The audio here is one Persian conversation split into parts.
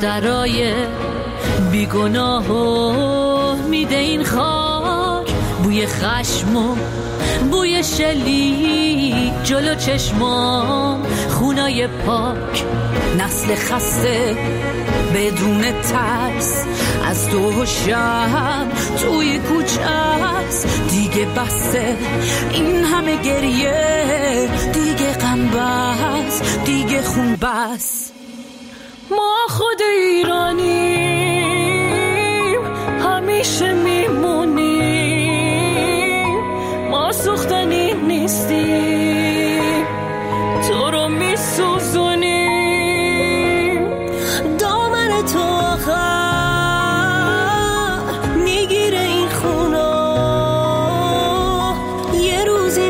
دخترای بیگناه و میده این خاک، بوی خشم و بوی شلیک جلو چشمام، خونای پاک، نسل خسته بدون ترس از دو و شب توی کوچه است. دیگه بسه این همه گریه، دیگه غم بس، دیگه خون بس. ما خود ایرانیم همیشه میمونیم، ما سوختنی نیستیم تو رو میسوزونیم. دامن تو آخر میگیره این خونا، یه روزی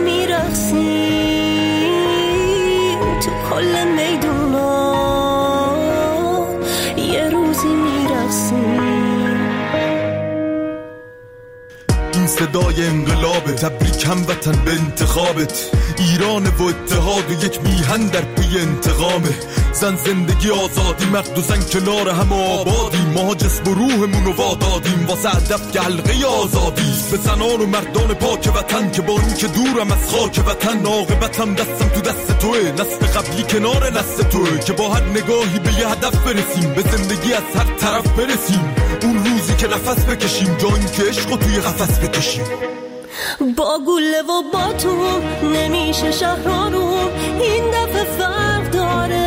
میرقصیم تو کل میدونا، یه روزی میرقصیم. این صدای انقلابه، تبریک هموطن به انتخابت. ایران و اتحاد و یک میهن در پی انتقامه. زن زندگی آزادی، مرد و زن کنار هم آبادی. ما جسم و روحمون رو وادادیم واسه هدف که حلقه آزادی. به زنان و مردان پاک وطن که با این که دورم از خاک وطن، عاقبتم دستم تو دست توه. نسل قبلی کنار نسل توه که با هر نگاهی به یه هدف برسیم، به زندگی از هر طرف برسیم. اون روزی که نفس بکشیم، جا این که عشق رو توی قفس بکشیم. با گله و با تو نمیشه شهرانو، این دفعه فرق داره.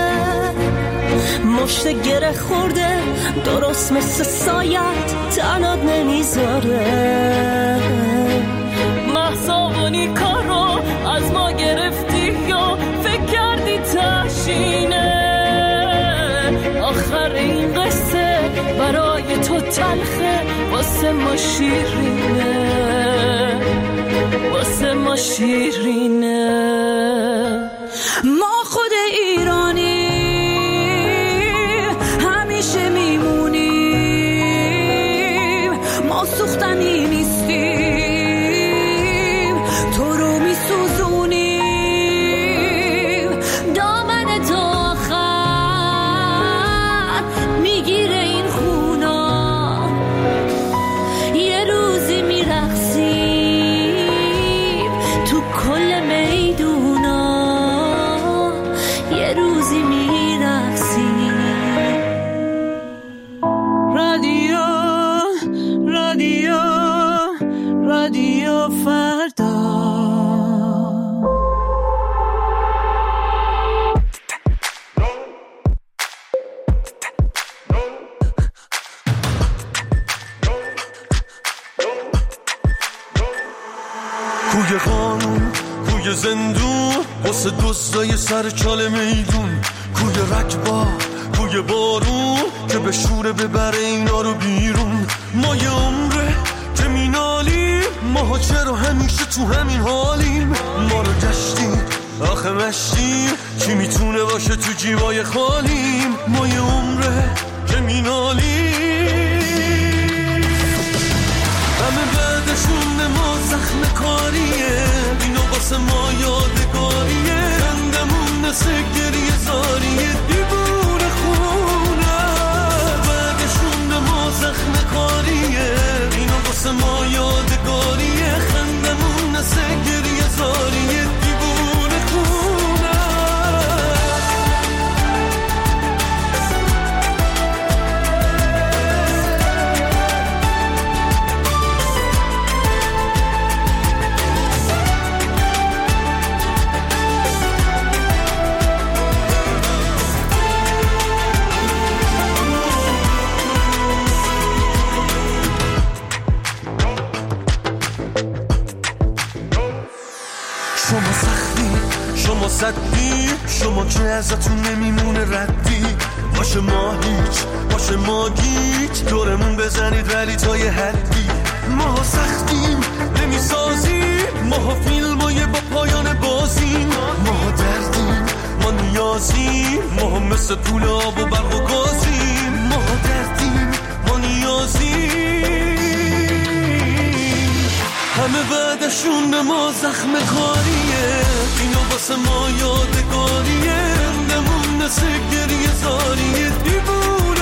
مشت گره خورده درست مثل سایت، تنات نمیذاره. محصابونی کارو از ما گرفتی یا فکر کردی تشینه؟ آخر این قصه برای تو تلخه، واسه ما شیرینه، واسه ما شیرینه. ما خود ایرانی همیشه میمونیم، ما سوختنی نیستیم تو رو میسوزونیم. دامن تو آخر میگیره این خونا، یه روزی میرقصیم تو کل میدونا، یه روزی میرقصیم. رادیو رادیو رادیو فردا. کوی قانون، کوی زندون، واسه دوستای سر چاله میدون. کوی رکبا، کوی بارون که به شوره ببره اینا رو بیرون. ما یه عمره که مینالیم، ماها چرا همیشه تو همین حالیم؟ ما رو گشتیم آخه مشتیم، کی میتونه باشه تو جیبای خالیم؟ ما یه عمره که مینالیم، همه بعدشون ما زخم کاریه، اینو واسه ما یادگاریه. خندمون مثل گریه زاریه، دیوونه خونه. بعدشون ما زخم کاریه، اینو واسه ما یادگاریه. خندمون مثل گریه زاریه، دیوونه خونه. شما سختی، شما صدی، شما که ازتون نمیمونه ردی. باشه ما هیچ، باشه ما گیج، دورمون بزنید ولی تا یه حدی. ما سختیم نمیسازیم، ما فیلمای با پایان بازیم. ما دردیم، ما نیازیم، ما مثل پول آب و برق و گازیم. ما دردیم، ما نیازیم، همه بعدشون به ما زخم کاریه. اینو واسه ما یادگاریه. خندمون مثل گریه زاریه، دیوونه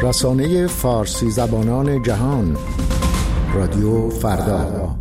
رسانه فارسی زبانان جهان، رادیو فردا.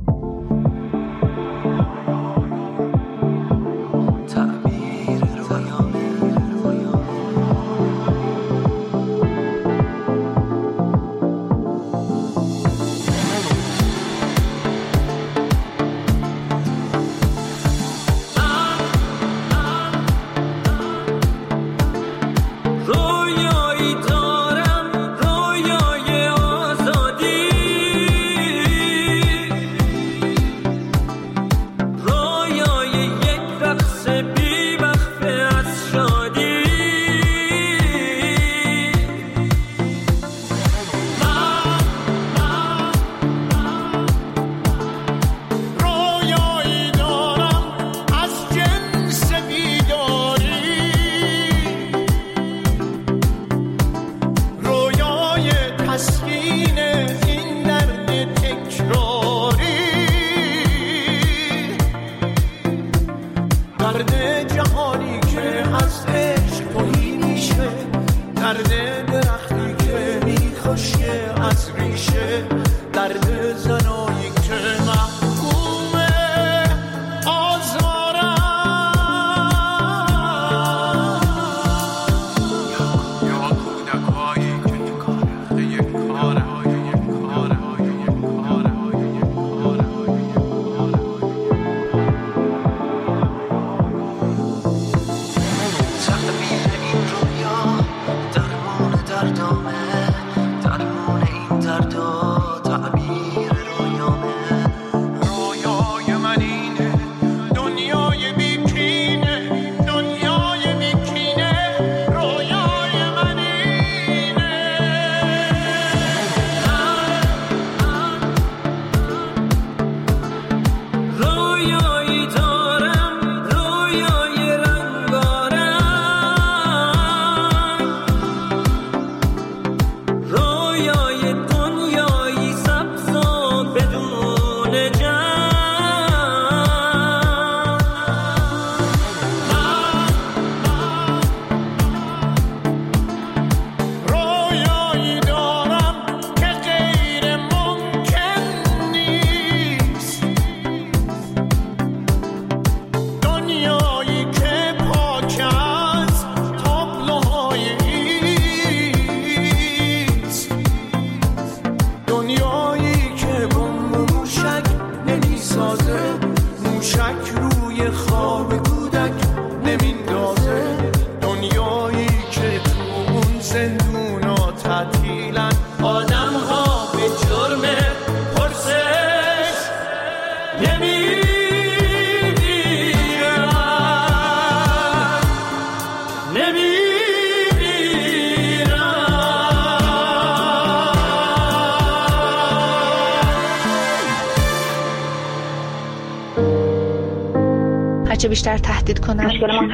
هرچه بیشتر تهدید کنن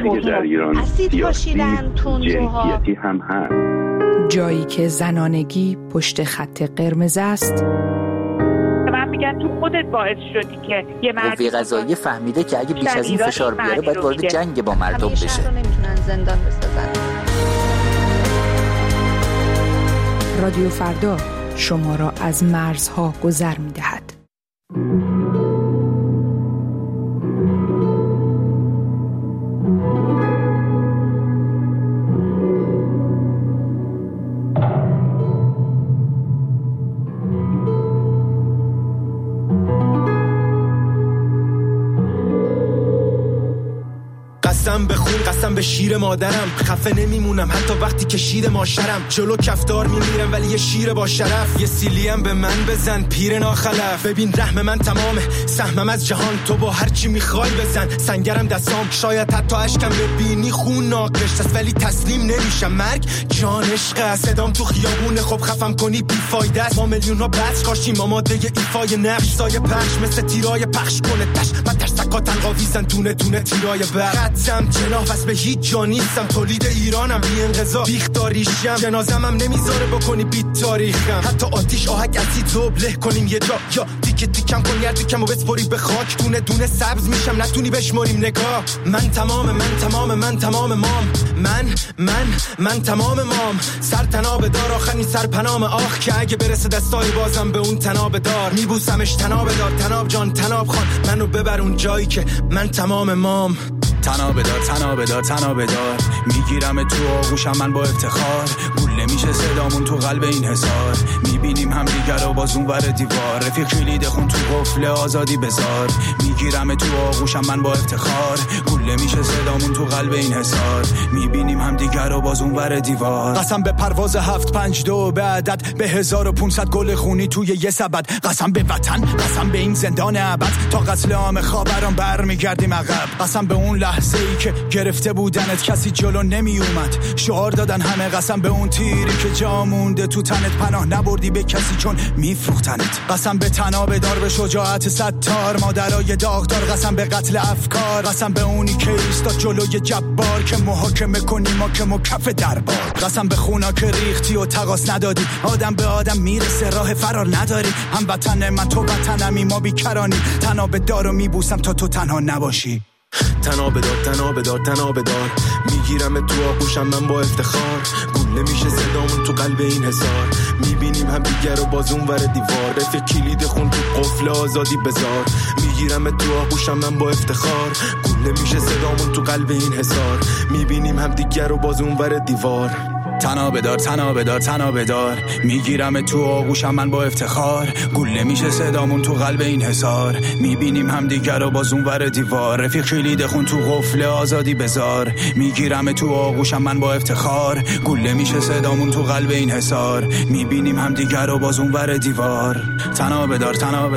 اسید پاشیدن تندروها هم هست. جایی که زنانگی پشت خط قرمز است. من میگم تو خودت باعث شدی که یه مرد قوه قضاییه فهمیده که اگه بیش از این فشار بیاره باید وارد جنگ با مردم بشه. همیشه نمیتونن زندان بسازن. رادیو فردا شما را از مرزها گذر می‌دهد. قسم به خون، قسم به شیر مادرم، خفه نمیمونم حتی وقتی که شیر ماشرم. جلو کفتار میمیرم ولی یه شیر با شرف. یه سیلیم به من بزن پیر ناخلف. ببین رحم من تمامه، سهمم از جهان، تو با هر چی میخوای بزن. سنگرم دستام، شاید حتی اشکم ببینی خون ناقش است ولی تسلیم نمیشم. مرگ جان عشق است، صدام تو خیابون خب خفم کنی بیفایده است. ما میلیون‌ها بس کاشیم آماده ایفای نقش. سایه پخش مثل تیرای پخش کنه تش. من ترسکا تنقاویزن دونه دونه تیرای برق. جناح بس به هیچ جا نیستم، تولید ایرانم بی انقضا بیختاریشم. جنازم هم نمیذاره بکنی بیت تاریخم. حتی آتیش آهک ازی دوبله کنیم یه جا یا دیگه که تیکم کن یردیکم و بسپری به خاک دونه دونه سبز میشم نتونی بشماریم نگاه من تمام مام من تمام مام سر تناب دار آخرین سر پنام آخ که اگه برسه دستای بازم به اون تناب دار میبوسمش تناب دار تناب جان تناب خان منو ببر اون جایی که من تمام مام تناب دار میگیرم تو آغوشم من با افتخار گله میشه صدامون تو قلب این حصار میبینیم هم دیگر رو باز اون ور دیوار رفیق کلید خون تو قفل آزادی بذار میگیرم تو آغوشم من با افتخار گله میشه صدامون تو قلب این حصار میبینیم هم دیگر رو باز اون ور دیوار قسم به پرواز 752 به عدد به 1500 گل خونی توی یه سبد قسم به وطن قسم به این زندان ابد تا قتل عام خاوران برمیگردیم عقب قسم به اون لحظه ای که گرفته بودنت کسی جلو نمی اومد شعار دادن همه قسم به اون تیری که جا مونده تو تنت پناه نبردی به کسی چون میفروختنت قسم به تناب دار به شجاعت ستار مادرای داغدار قسم به قتل افکار قسم به اونی که ایستاد جلوی جبار که محاکمه کنی ما که مکف دربار قسم به خونا که ریختی و تقاس ندادی آدم به آدم میرسه راه فرار نداری هم وطن من تو وطنمی ما بیکرانی تناب دارو میبوسم تا تو تنها نباشی تناب دار میگیرم تو آغوشم من با افتخار گله میشه صدامون تو قلب این حصار میبینیم هم دیگر رو باز اون ور دیوار رفیق کلید خون تو قفل آزادی بذار میگیرم تو آغوشم من با افتخار گله میشه صدامون تو قلب این حصار میبینیم هم دیگر رو باز اون ور دیوار تناب دار میگیرم تو آغوشم من با افتخار گله میشه صدامون تو قلب این حصار میبینیم هم دیگر رو باز اون ور دیوار رفیق کلید خون تو قفل آزادی بذار میگیرم تو آغوشم من با افتخار گله میشه صدامون تو قلب این حصار میبینیم هم دیگر رو باز اون ور دیوار تناب دار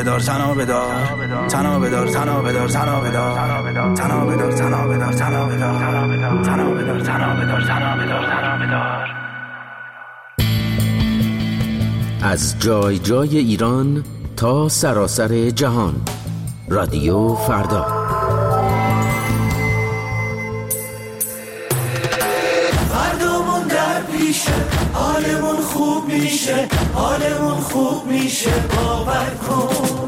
از جای جای ایران تا سراسر جهان رادیو فردا فردامون در پیشه حالمون خوب میشه باور کن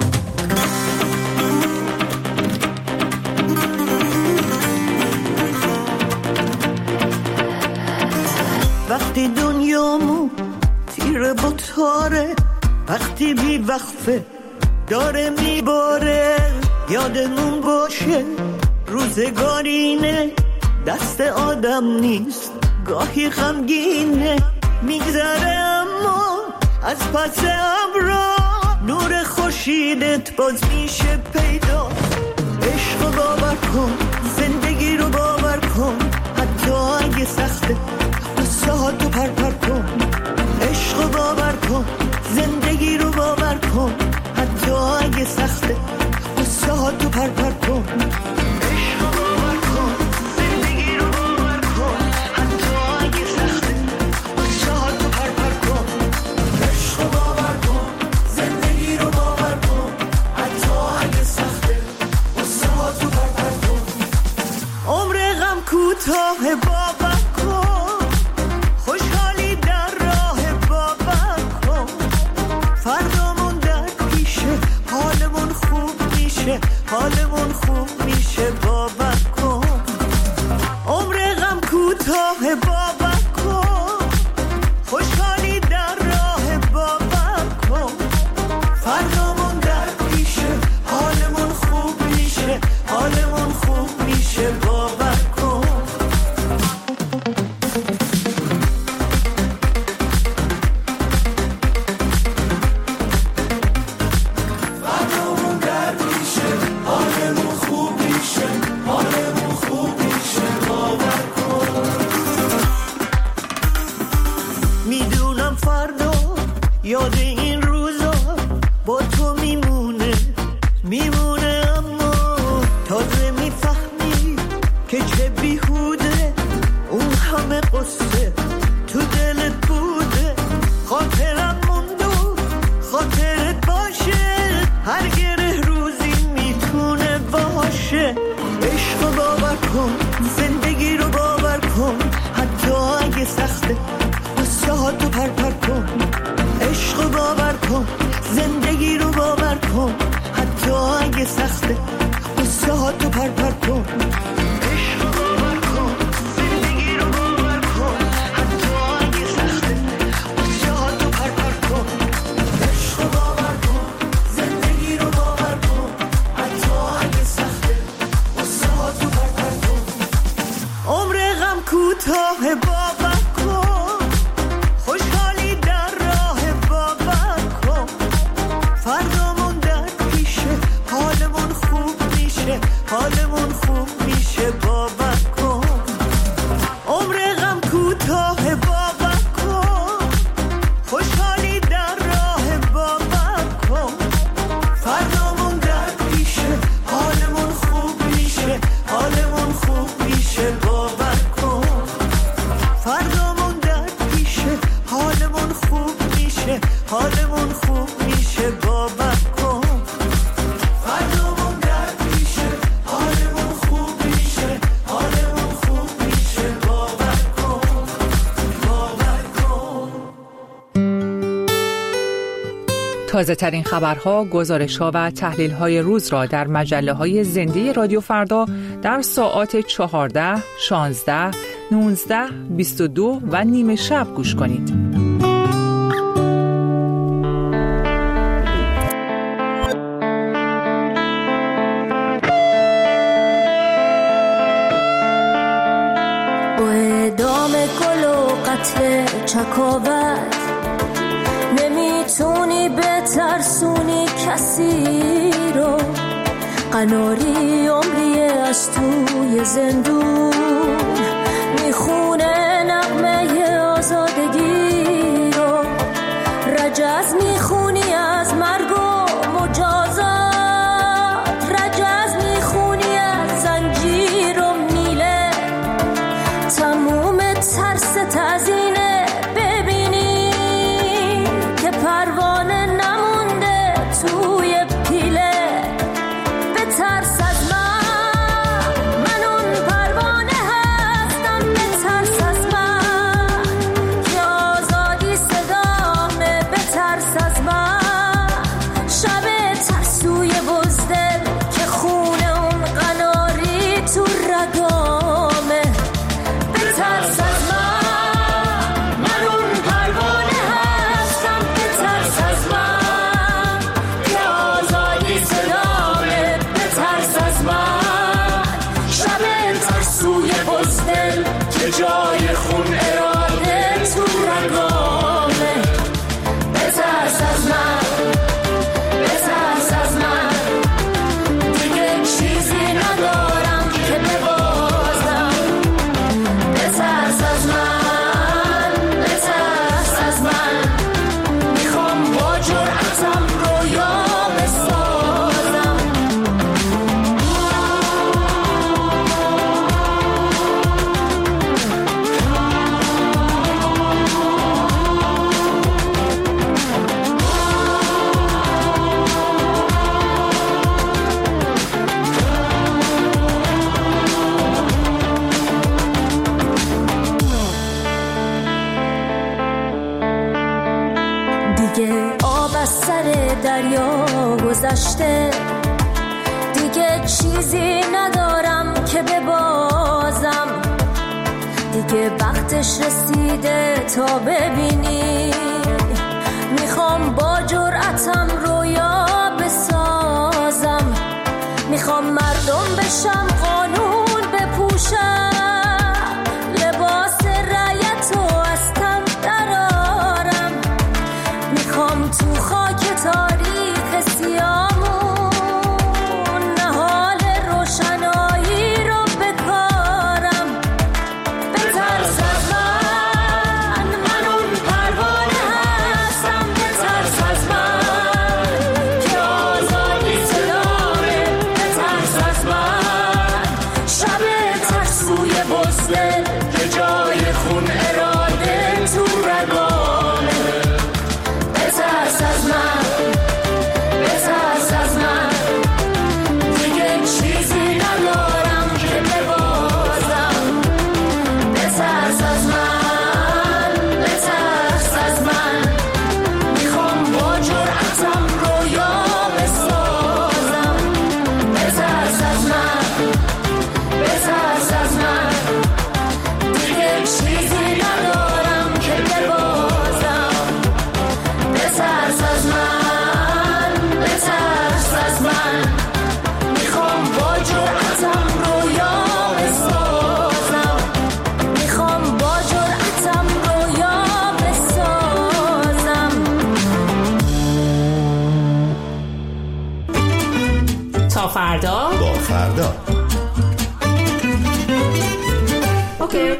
وقتی دنیامون تیره با تاره وقتی بی وقفه داره میباره یادمون باشه روزگارینه دست آدم نیست گاهی غمگینه میگذره اما از پس ابرا نور خورشیدت باز میشه پیدا عشق رو باور کن زندگی رو باور کن حتی اگه سخته قصه ها تو پر کن عشق رو باور کن زندگی رو باور کن حتی اگه سخته قصه ها تو پر کن عشق رو باور کن زندگی رو باور کن حتی اگه سخته قصه ها تو پر کن عشق رو باور کن زندگی رو باور کن حتی اگه سخته قصه ها تو پر کن عمر غم کوتاه باور کن خوشحالی در راه باور کن فردامون در پیشه حالمون خوب میشه باور کن عمر غم کوتاه باور کن خوشحالی در راه باور کن فردامون در پیشه حالمون خوب میشه باور کن فردامون در پیشه حالمون خوب میشه تازه ترین خبرها، گزارش‌ها و تحلیل‌های روز را در مجله‌های زنده رادیو فردا در ساعات 14، 16، 19، 22 و نیم شب گوش کنید. با اعدام گل و قتل چکاوت نمیتونی بترسونی کسی رو، قناری عمری از توی زندون میخونه نغمه آزادگی رو، رجز میخونی از مرگ و مجازات، رجز میخونی از زنجیر و میله، تموم ترس تزینه ببینی که پروانه نمونده توی پیله، به ترس از من اون پروانه هستم، به ترس از من که آزادی صدامه، به ترس از من شب ترسوی بزدل که خونه اون قناری تو رگامه، به ترس از من اون پروانه هستم، به ترس از من که آزادی صدامه، به ترس از من شب ترسوی بزدل که جای خون اراده تو رگامه، به ترس از من، به ترس از من دیگه چیزی ندارم که ببازم، به ترس از من، به ترس از من میخوام با جرأتم رویا بسازم. دیگه آب از سر دریا گذشته، دیگه چیزی ندارم که ببازم، دیگه وقتش رسیده تا ببینی، میخوام با جرأتم رویا بسازم، میخوام مردم بشم، قانون بپوشم، لباس رعیت و از تن درارم، میخوام تو خاک تاریخ سیامون نهال روشنایی رو بکارم، به ترس از من اون پروانه هستم، به ترس از من که آزادی صدامه، به ترس از من شب ترسوی بزدل که جای خون اراده تو رگامه، به ترس از من، به ترس از من دیگه چیزی ندارم که ببازم، به ترس از من، به ترس از من میخوام با جرأتم رویا بسازم، به ترس از من، به ترس از من دیگه چیزی ندارم که ببازم، به ترس از من، به ترس از من میخوام با جرأتم رویا بسازم، میخوام با جرأتم رویا بسازم. تا فردا. با فردا. اوکی.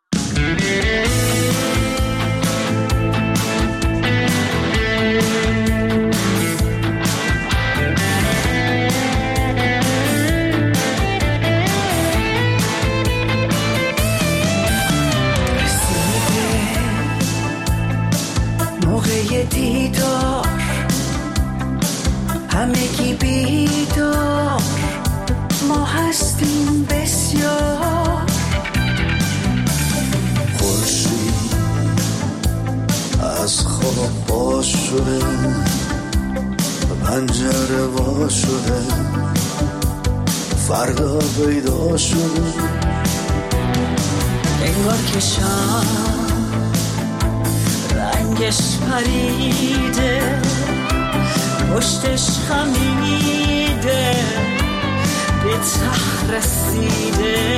موقع دیدار همگی بیدار، ما هستیم بسیار، فردا پیدا شد. انگار که شب رنگش پریده، پشتش خمیده، به ته رسیده.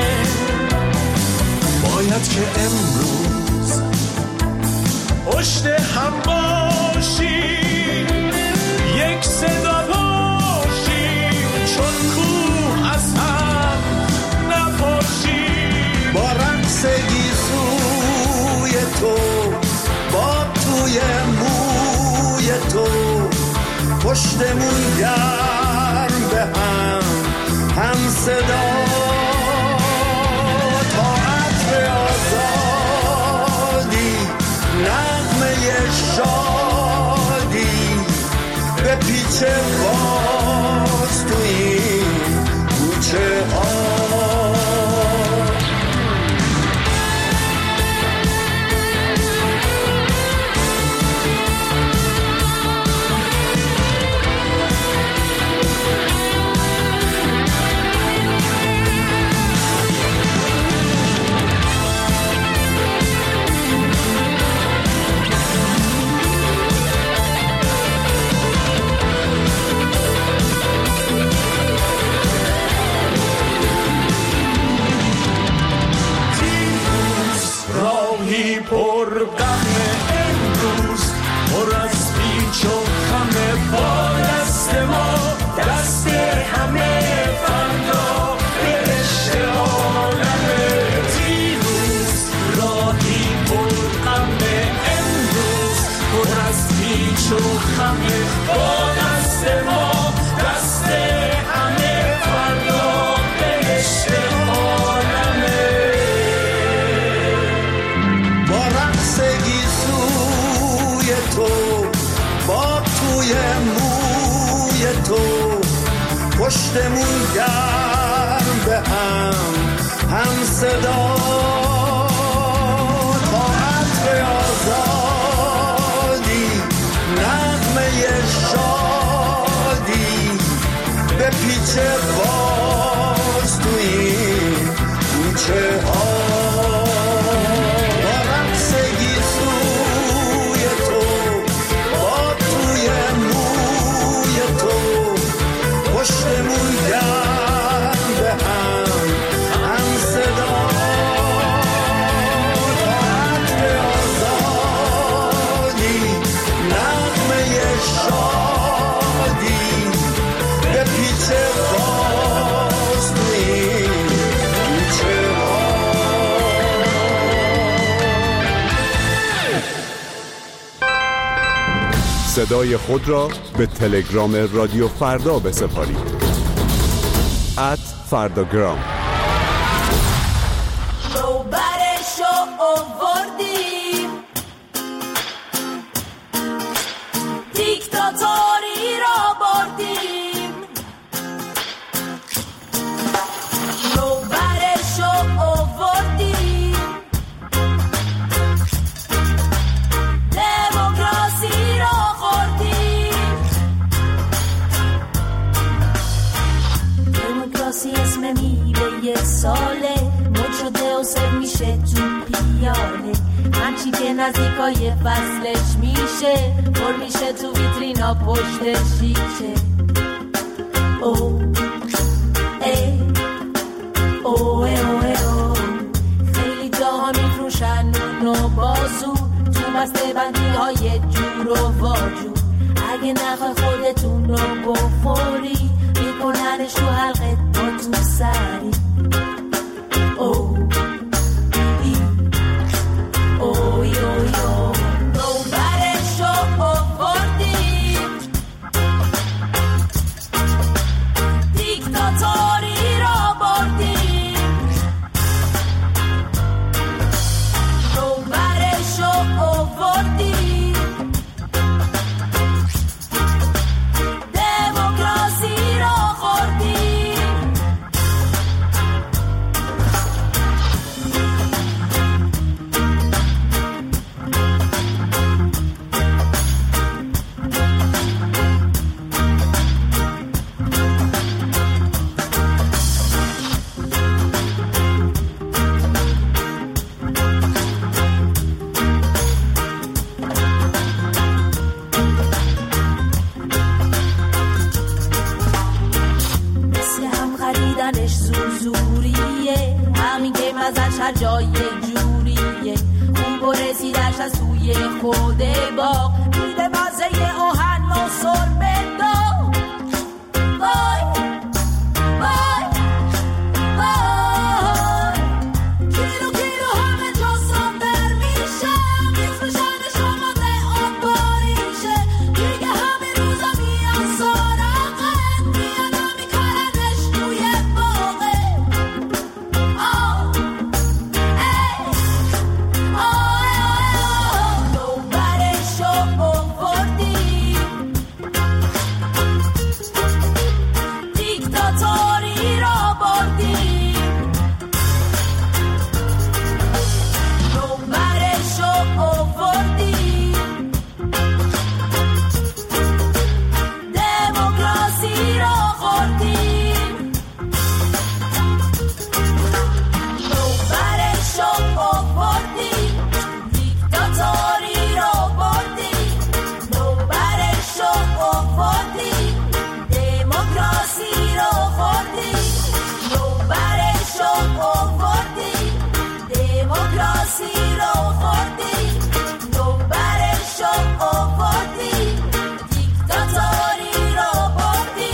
باید که امروز پشت هم باشیم، یک صدا باشیم، چون کوه از هم نپاشیم. با رقص گیسوی تو، با توی موی تو، پشتمون گرم به هم صدا. تا عطر آزادی، نغمه شادی، به پیچ باز تو این کوچه ها. پشتمون گرم به هم صدا. تا عطر آزادی، نغمه شادی، به پیچ باز تو این کوچه ها. با رقص گیسوی تو، با توی موی تو، پشتمون گرم به هم صدا. تا عطر آزادی، نغمه شادی، به پیچ باز تو این کوچه ها. صدای خود را به تلگرام رادیو فردا بسپارید. @فرداگرام. دیکتاتوری را بردیم، شوبرشو آوردیم، دموکراسی را خوردیم. دموکراسی اسم میوه یه ساله، مد شده و سر میشه تو پیاله. هرچی که نزدیکای فصلش میشه، پر میشه تو ویترینا پشت شیشه. او ای او ای او ای او، خیلی جاها میفروشن نون و بازو، تو بسته بندی های جور و واجو. اگه نخوای خودتون رو بخوری، میکننش تو حلقه با تو سری. او اوی اوی او، نوبرشو آوردیم، دیکتاتوری را بردیم. نوبرشو آوردیم، دموکراسی خریدنش زوریه، همین که مزش هر جای جوریه، اون برسیدش از توی خود باغ، میده مزه آهن و سربه داغ. وای وای وای، کیلو کیلو همه جا سندر میشم، اسمشانش آماده آب باریشه، دیگه همه روزا میان سراغت، میان میکننش توی باغه. نوبرشو آوردی، دیکتاتوری را بردی، نوبرشو آوردی، دموکراسی را خوردی، نوبرشو آوردی، دیکتاتوری را بردی، نوبرشو آوردی، دموکراسی را خوردی، نوبرشو آوردی، دموکراسی را خوردی، نوبرشو آوردی، دیکتاتوری را بردی.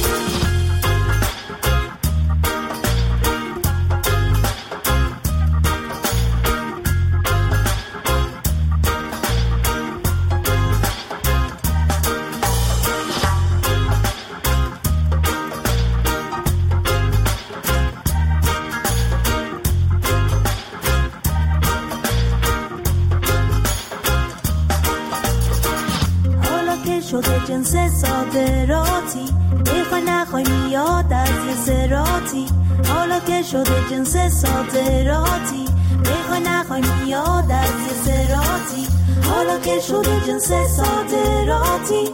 حالا که شده جنس صادراتی، بخوای نخوای میاد از یه سراتی، حالا که شده جنس صادراتی، بخوای نخوای میاد از یه سراتی، حالا که شده جنس صادراتی.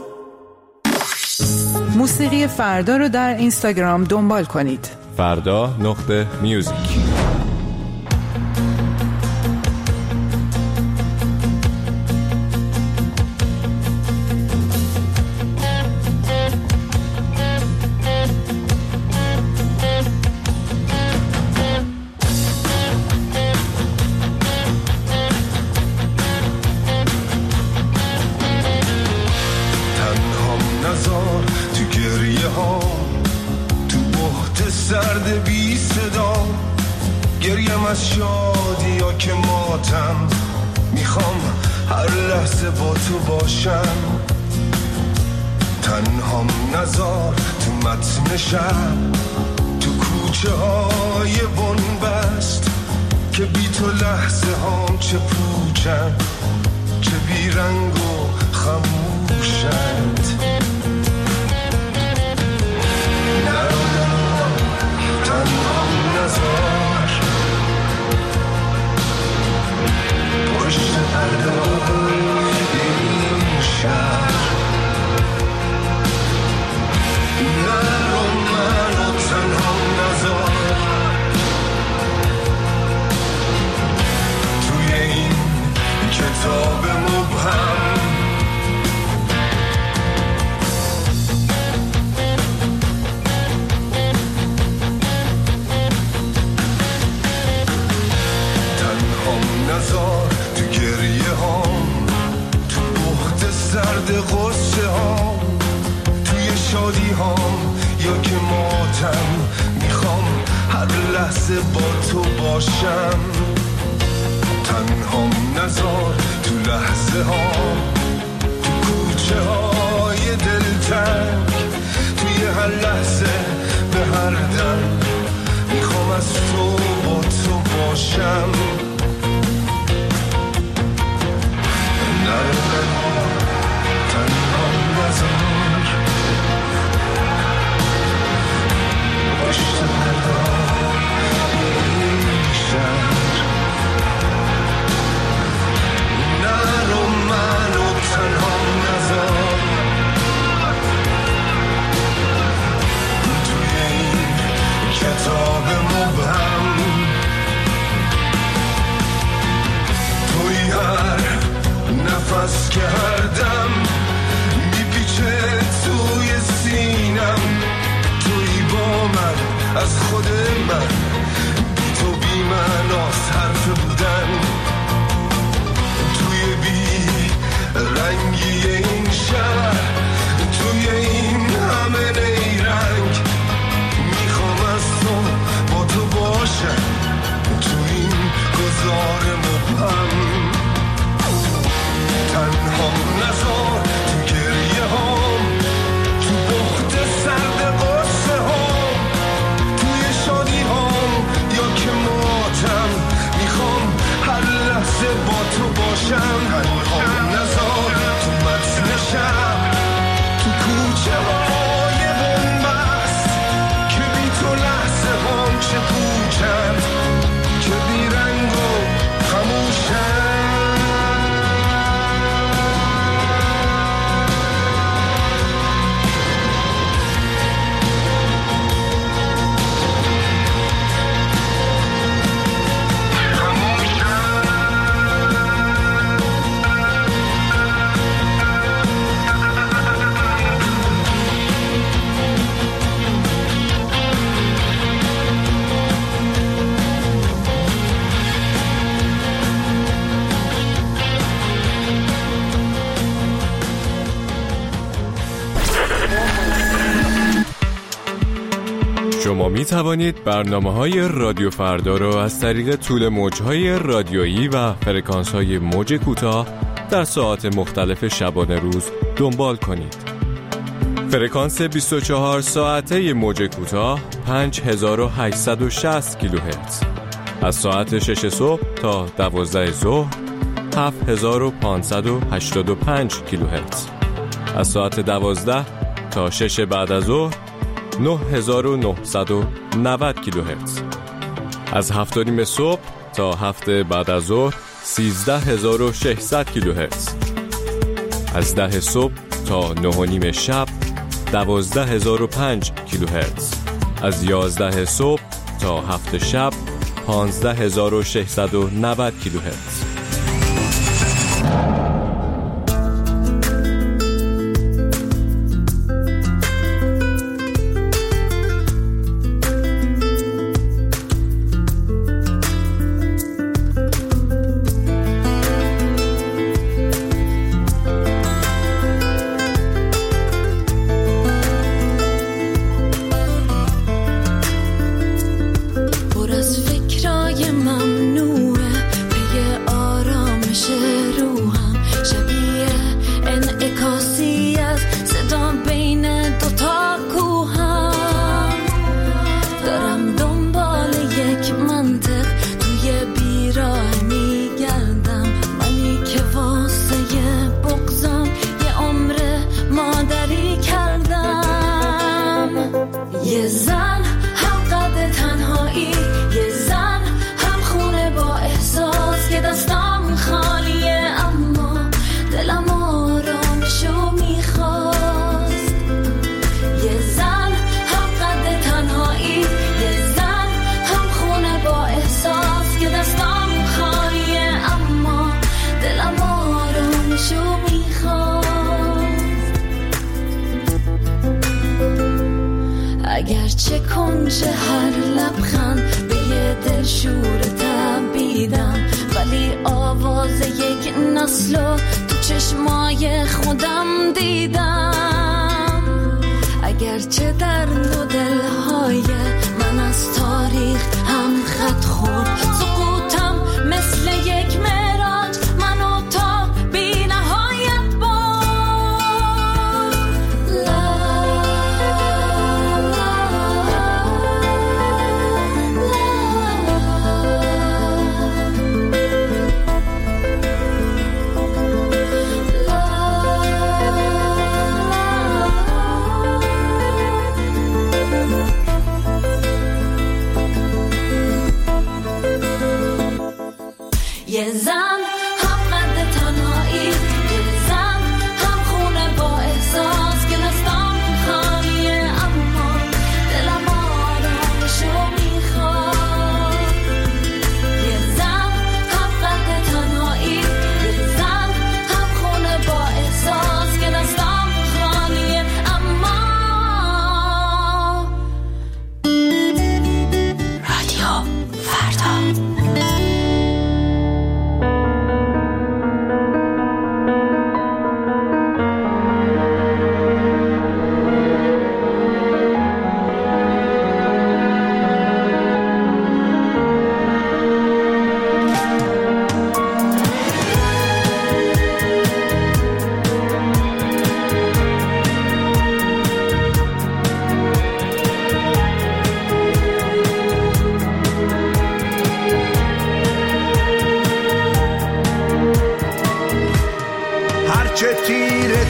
موسیقی فردا رو در اینستاگرام دنبال کنید. فردا.میوزیک. تنهام نزار تو گریه ها، تو بحت سرد بی صدا، گریم از شادی ها که ماتم، میخوام هر لحظه با تو باشم. تنهام نزار تو متن شب، تو کوچه های بنبست، که بی تو لحظه هام چه پوچن، چه بی رنگ و خموشند. تنهام نزار پشت پرده این شهر، نرو منو تنهام نزار، توی این کتاب مبهم نزار تو گریه هام، تو بحت سرد غصه هام، توی شادی هام یا که ماتم، میخوام هر لحظه با تو باشم. تنهام نزار تو لحظه هام، تو کوچه های دلتنگ، توی هر لحظه به هر دم، میخوام از تو با تو باشم. تنهام نزار پشت پرده این شهر، نرو منو تنهام نزار، توی این کتاب مبهم، توی هر نفس از خود من، بی تو بی معناست حرف بودن توی بی رنگی این شهر، توی این همه نیرنگ. میخوام از تو با تو باشم تو این گذار مبهم. تنها نزار تو گریه هام، تو بخت سرد قصه هام، توی شادی هام یا که ماتم. میخوام هر لحظه با تو باشم. تنها نزار تو متن شب، تو کوچه های بنبست که بی تو لحظه هام چه پوچند، که بی رنگ و خموشند. شما می توانید برنامه‌های رادیو فردا را از طریق طول موج‌های رادیویی و فرکانس‌های موج کوتاه در ساعات مختلف شبانه روز دنبال کنید. فرکانس 24 ساعته موج کوتاه 5860 کیلوهرتز. از ساعت 6 صبح تا 12 ظهر 7585 کیلوهرتز. از ساعت 12 تا 6 بعد از ظهر 9990 کیلوهرتز. از 7:30 صبح تا 7 بعد از ظهر 13600 کیلوهرتز. از 10 صبح تا 9:30 شب 12005 کیلوهرتز. از 11 صبح تا 7 شب 15690 کیلوهرتز. یه زن هم قد تنهایی، یه زن هم خونه با احساس که دستم خالیه اما دلم آرامشو میخواست. یه زن هم قد تنهایی، یه زن هم خونه با احساس که دستم خالیه اما دلم آرامشو میخواست. اگرچه کنج هر لبخند به یه دل شور تبیدم، ولی آواز یک نسلو تو چشمای خودم دیدم. اگرچه در دو دلهای من از تاریخ هم خط خورد، سقوطم مثل یک معراج منو تا بی نهایت برد.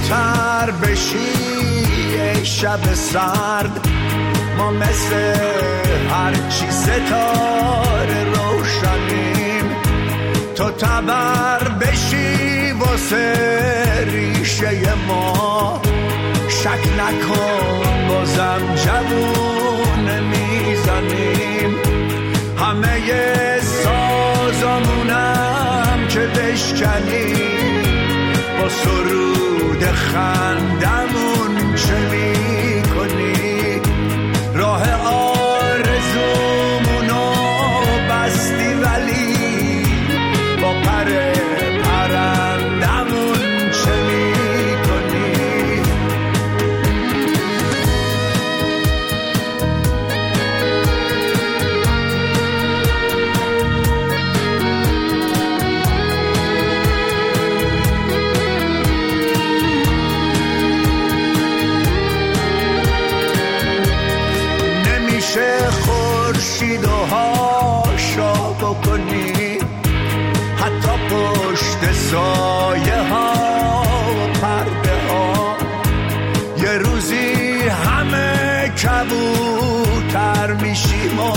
تر بشی ای شب سرد، ما مثل هرچی ستاره روشنیم، تو تبر بشی واسه ریشه ما، شک نکن بازم جوون میزنیم، همه سازامونم که بشکنیم، با سرود خندمون چه میکنی، راه آرزومونو بستی ولی با پر پرندمون چه میکنی. نمیشه خورشید و هاشا بکنی، حتی پشت سایه ها و پرده ها، یه روزی همه کبوتر میشیم و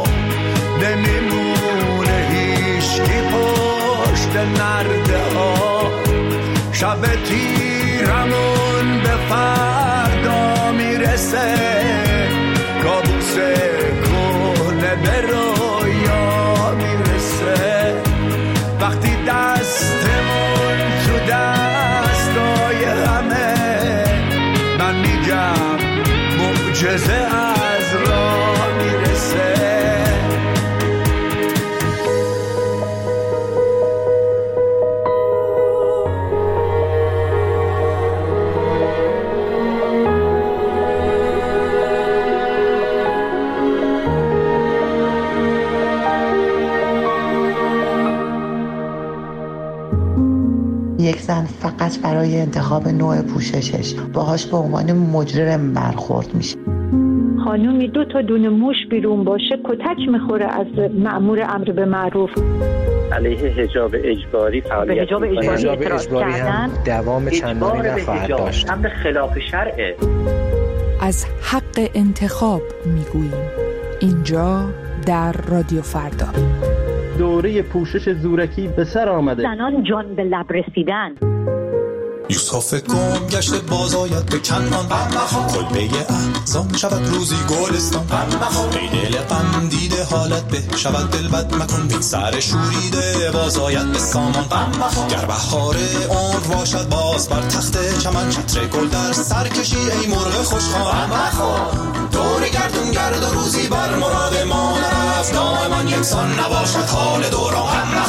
نمیمونه هیچکی پشت نرده ها، شب تیرمون به فردا میرسه، کابوس کهنه به رویا میرسه، وقتی دستمون تو دستای همه، من میگم معجزه از راه میرسه. یک زن فقط برای انتخاب نوع پوششش باهاش به عنوان مجرم برخورد میشه. خانومی 2 تا دونه موش بیرون باشه کتک میخوره از مأمور امر به معروف. علیه حجاب اجباری فعالیت به حجاب اجباری هم دوام چندانی نخواهد داشت. امر خلاف شرعه. از حق انتخاب میگوییم اینجا در رادیو فردا. دوره پوشش زورکی به سر آمده. زنان جان به لب رسیدن. یوسف گم گشته باز آید به کنعان، کلبه احزان شود روزی گلستان، ای دل غم دیده حالت به شود دل بد مکن، بی سر شوریده باز آید به سامان، گر بهار عمر باشد باز بر تخت چمن، چتر گل در سر کشی ای مرغ خوشخوان، دور گردون گرد و روزی بر مراد ما نرفت، دائما یکسان نباشد حال دوران،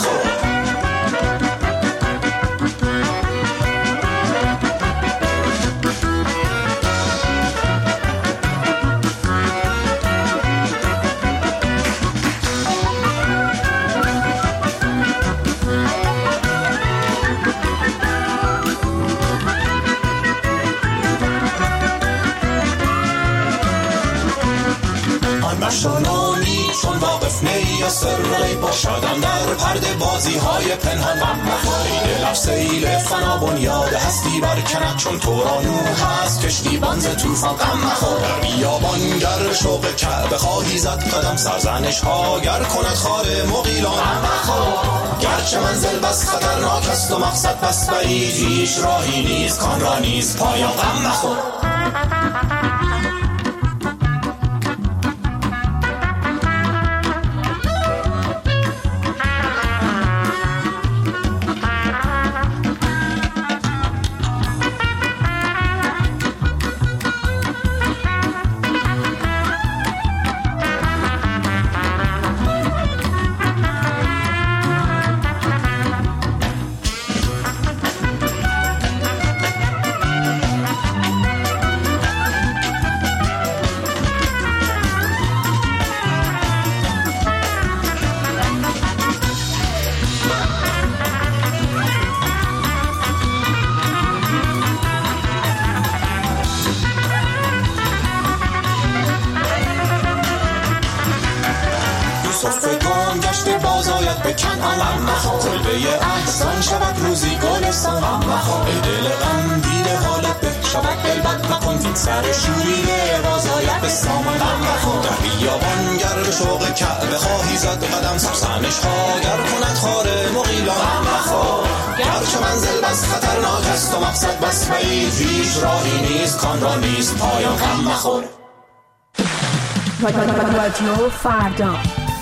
مشانانی چون واقف نی یا سرای باشدم در پرده بازی های پنهان، این لفظ ایل فنا بنیاد هستی برکند، چون تو را نوح هست کشتی بانز توفان، در بیابان گر شوق کعبه خواهی زد قدم، سرزنش ها گر کند خار مغیلان، گرچه منزل بس خطرناک است و مقصد بس بعید، هیچ راهی نیست کان را نیست پایان، غم نخور. صفه گم گشته باز آید به کنعان، کلبه احزان شود روزی گل گلستان ای دل غم دیده حالت به شود دلبد مکن این سر شوریه بازایت به سامان در بیابان گر به شوق کعبه خواهی زد قدم سرسنش ها گر کند خار مغیلان گرچه منزل بس خطرناک است و مقصد بس بعید هیچ راهی نیست کان را نیست پایان غم مخور. رادیو فردا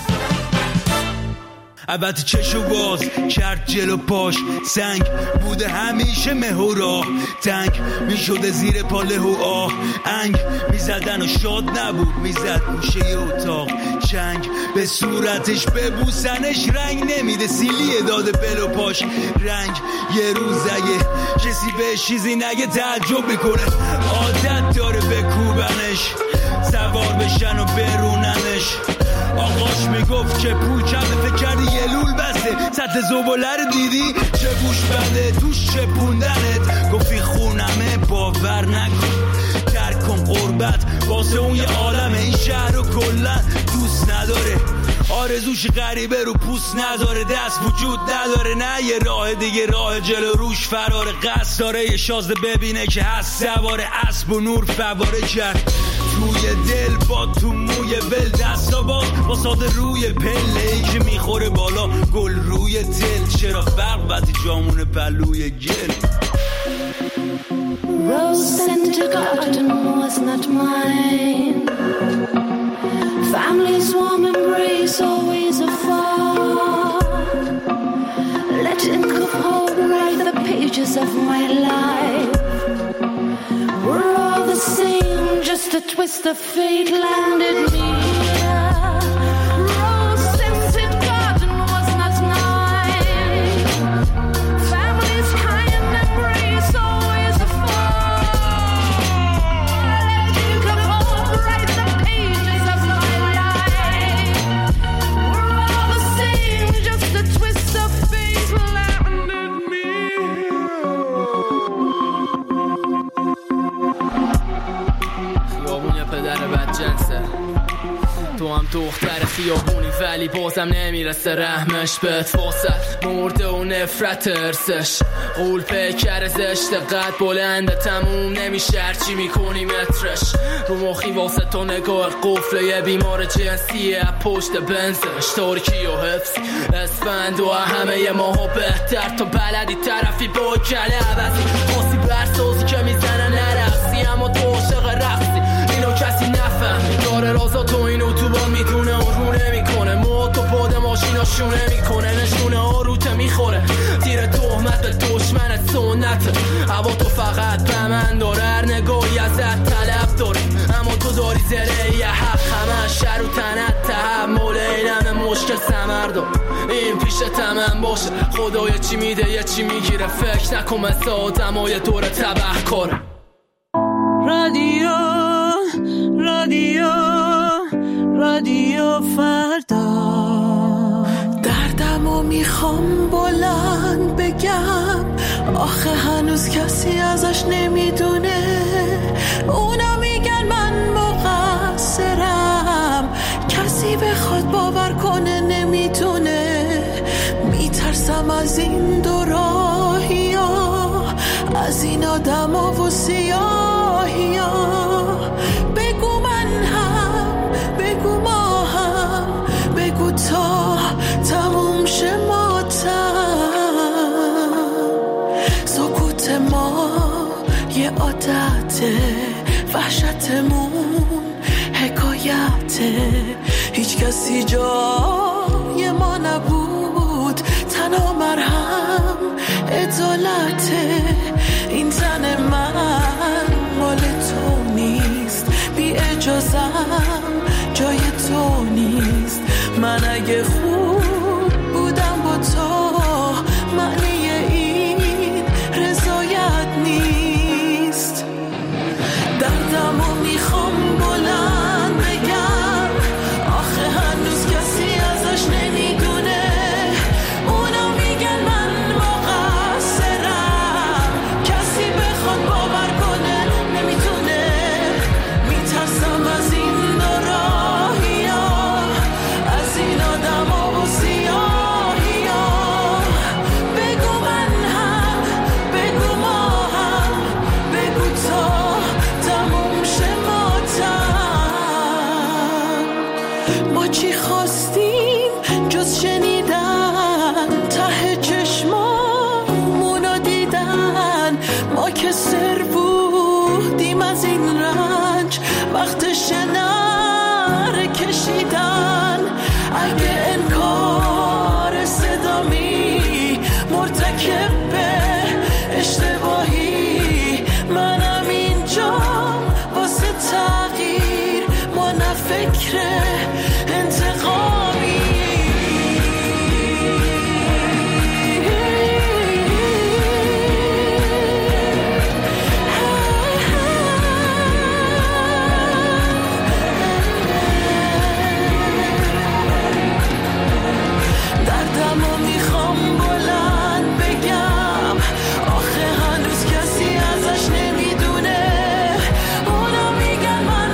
البته چشو باز کرد جلو پاش سنگ بوده همیشه مه و راه تنگ میشده زیر پاله و آه انگ میزدن و شاد نبود میزد گوشه اتاق چنگ به صورتش ببوسنش رنگ نمیده سیلیه داده بل و پاش رنگ یه روز اگه کسی به چیزی نگه تعجب میکنه عادت داره بکوبنش سوار بشن و بروننش آقاش میگفت که پوچم فکر کردی یه لول بسته سطح زباله رو دیدی چه گوش بده توش چه پوندنت گفتی خونمه باور نکن درک کن قربت واسه اون یه عالمه این شهر رو کلن دوست نداره آرزوش غریبه رو پوست نداره دست وجود نداره نه یه راه دیگه راه جلو روش فرار قصد داره یه شازده ببینه که هست سواره اسب و نور فواره کرد توی دل با تو موی ول دستا با ساده روی پله ای که میخوره بالا گل روی تل چرا فرق وقتی جامون پلوی گل Rose scented garden was not mine. Family's warm embrace always afar. Letting cold write the pages of my life. We're all the same, just a twist of fate landed me here. Rose scented garden was not mine. Family's kind embrace always afar. Letting cold write the pages of my life. We're all the same, just a twist of fate landed me خیابون یه پدر بدجنسه تو هم دختر خیابونی ولی بازم نمیرسه رحمش بهت واسه مرده و نفرت ارسش قول پیکر زشت قد بلنده تموم نمیشه هرچی میکنی مترش رو مخی واسه تو نگاه قفل یه بیمار جنسیه پشت بنزش ترکی و حفظ اسفند و همه یه ماها بهتر تا بلدی طرفی با کله عوضی خاصی برسازی که میزنه نرقصی اما تو عاشق رقصی اینو کسی نفهمی داره رازا تو اینو تو با میدونه و رو نمیکنه موتو پاد ماشینا شونه میکنه نشونه ها روته میخوره تیر تهمت به دشمنت سنته هوا تو فقط به من داره هر نگاهی ازت طلب داره اما تو داری زره یه حق همه شر و تنت تحمل اینم مشکل سمر دار این پیش تمام باشه خدای چی میده یه چی میگیره فکر نکن مثل آدمای دور تبه کاره رادیو فردا دردمو میخوام بلند بگم آخه هنوز کسی ازش نمیدونه اونا میگن من مقصرم کسی بخواد باور کنه نمیتونه میترسم از این دو راهی ها از این آدم ها و سیاهی ها بگو من هم بگو ما هم بگو تا تموم شه ماتم سکوت ما یه عادته وحشتمون حکایته هیچ کسی جای ما نبود تنها مرهم عدالته این زن من مال تو نیست بی اجازم جای تو نیست من اگه خوب بودم با تو معنی این رضایت نیست دردمو میخوام بلند بگم آخه هنوز کسی ازش نمیدونه اونا میگن من مقصرم کسی بخواد باور کنه نمیتونه میترسم از این راهی ها از این آدم ها نخواستیم جز شنیدن، ته چشمامونو دیدن، ما که سر بودیم از این رنج، وقتش نره کشیدن. اگه انکار صدامی مرتکب به اشتباهی، منم اینجا واسه تغییر، ما نه فکر انتقامی. دردمو میخوام بلند بگم، آخه هنوز کسی ازش نمیدونه. اونا میگن من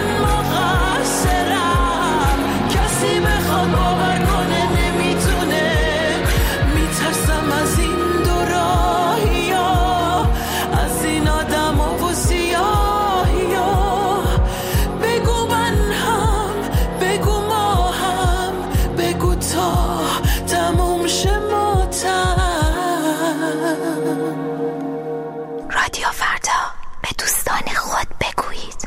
مقصرم، کسی بخواد باور کنه نمیتونه. میترسم از این دو راهیا، از این آدم و سیاهیا. بگو من هم، بگو ما هم، بگو تا تموم شه ماتم. رادیو فردا، به دوستان خود بگویید.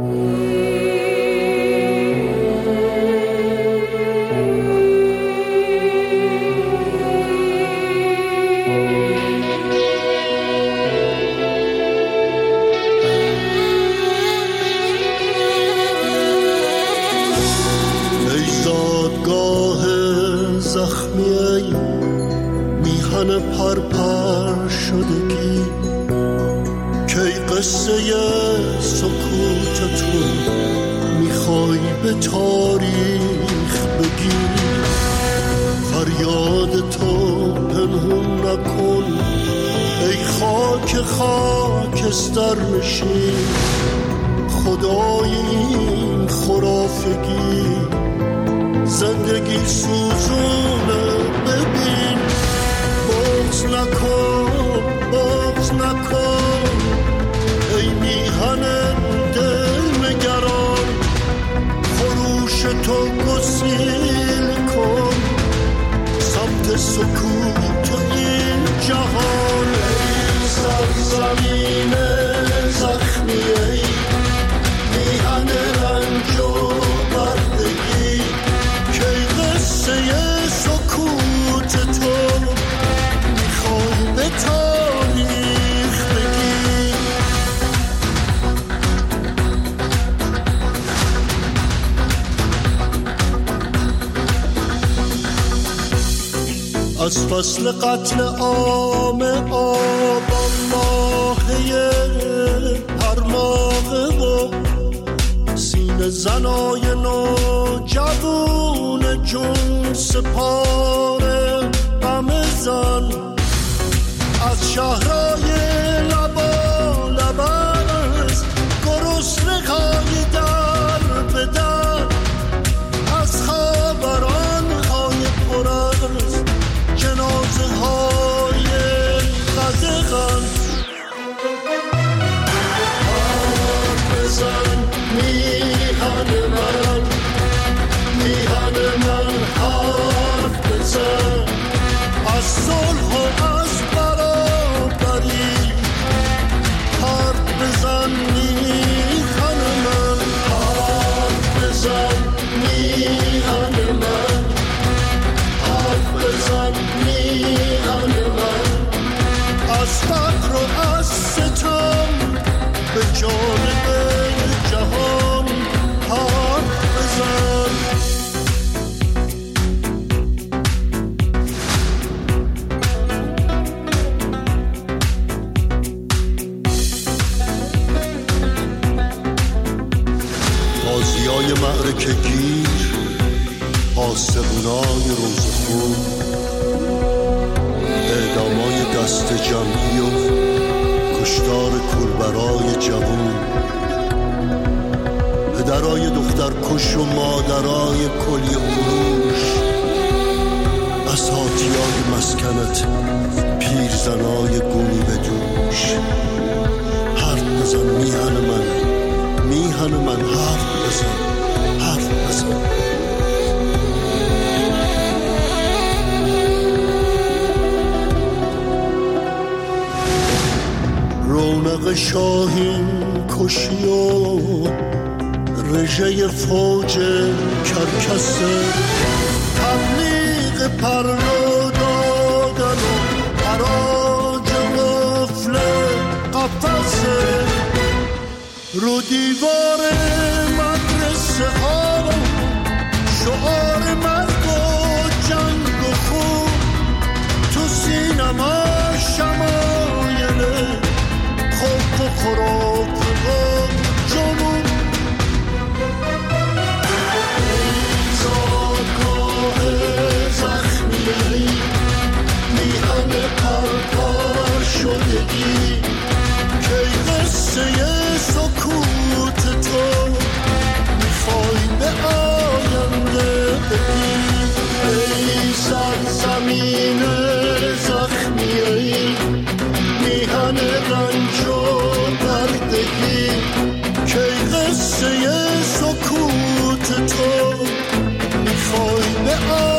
ای زادگاه زخمی، ای میهن پرپر شدگی، کی قصه سکوتتون میخوای به تاریخ بگی. فریاد تو پنهون نکن، ای خاک خاکستر نشین، خدای این خرافگی. زندگی سوزونه ببین، بغض نکن، بغض نکن، ای میهن دل نگران، خروش تو گسیل کن سمت سکوت این جهان. ای سرزمین زخمی، ای میهن رنج و بردگی، کی قصه سکوت تو میخوای به تاریخ بگی. از فصل قتل عام آبان ماهی پرماغه و سینه زنای نوجوون جون سپاره غم زن، از شهرهای لبا لبرز گرسنه‌های در به در، از خبران‌های پر از جنازه‌های قدغن. حرف بزن میهن من، میهن من، حرف بزن از صلح و از برابری. حرف بزن میهن من، حرف بزن میهن من، حرف بزن میهن من. از فقر و از ستم به جانب جهان حرف بزن. غازیای معرکه گیر، آسمونای روزخون، اعدامای دست جمعی و کشتار کولبرای جوون، پدرای دختر کش و مادرای کلی فروش، بساطیای مسکنت پیرزنای گونی به دوش. حرف بزن میهن من، میهن من، حرف بزن، حرف بزن. شاهین کشی و رژه فوج کرکسه تبلیغ پرنو دادن و حراج غفل قفصه رو دیوار مدرسه ها شعار مرگ و جنگ و خون تو سینما شمایل خوب و خراب و جنون زادگاه زخمی میهن پرپر شدگی که قصه سکوت تو میخوای به آینده بگی ای سرزمین زخمی ای میهن رنج و دردگی که قصه سکوت تو میخوای به